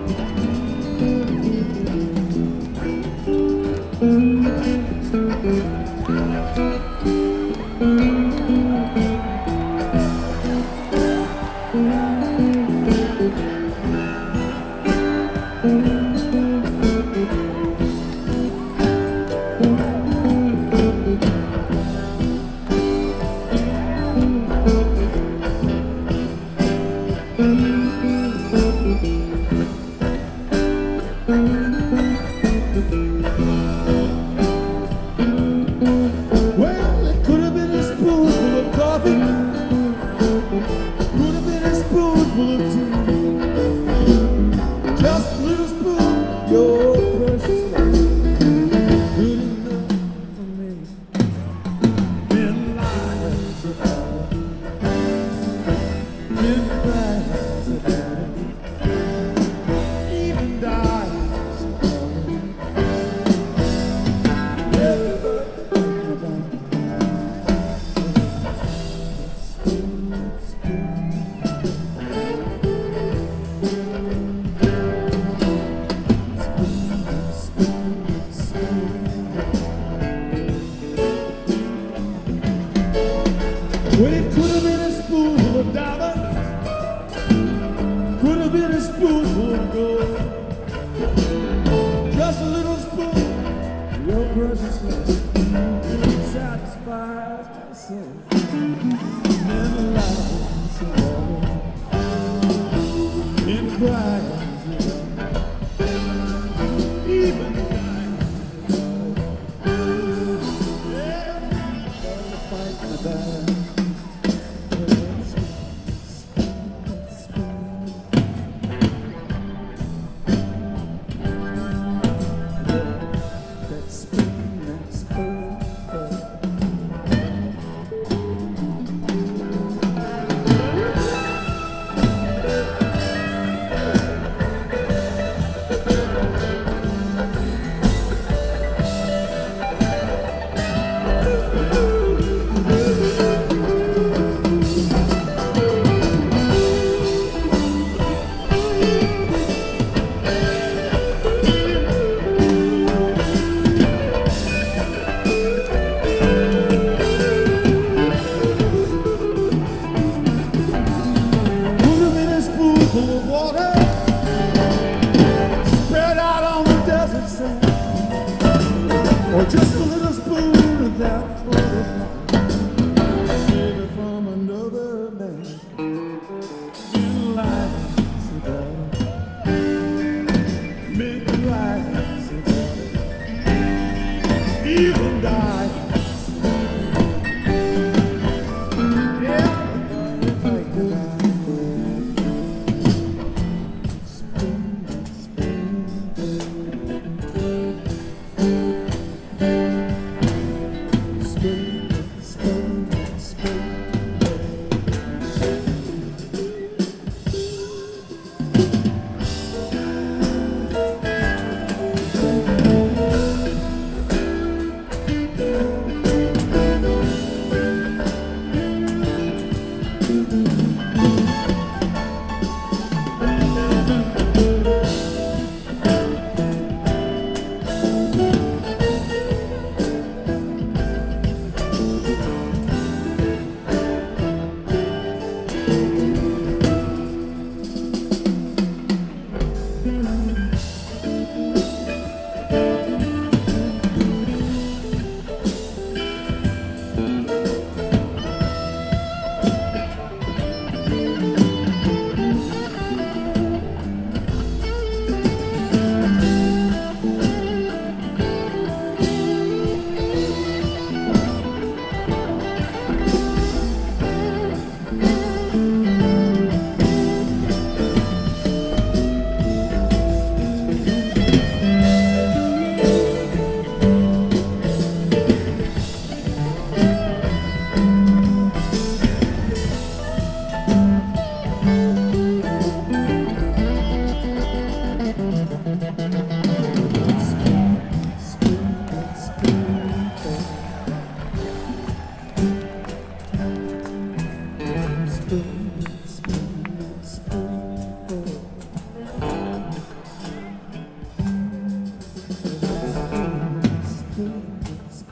Well, it could have been a spoonful of coffee, could have been a spoonful of tea, just a little spoon of your precious love, good enough for me. Been lies about it, been cries about it, even dies about it. Everybody well, it could have been a spoonful of diamonds, could have been a spoonful of gold, just a little spoon of your precious love satisfies my soul. Never lies about it, in cries about it, even dies about it. About it. Full of water spread out on the desert sand, or just a little spoon of that floating maybe from another man. Been lies about it, been lies about it, even died.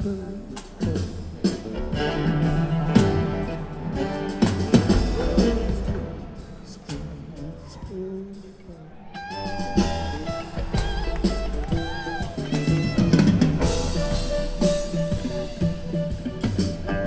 Good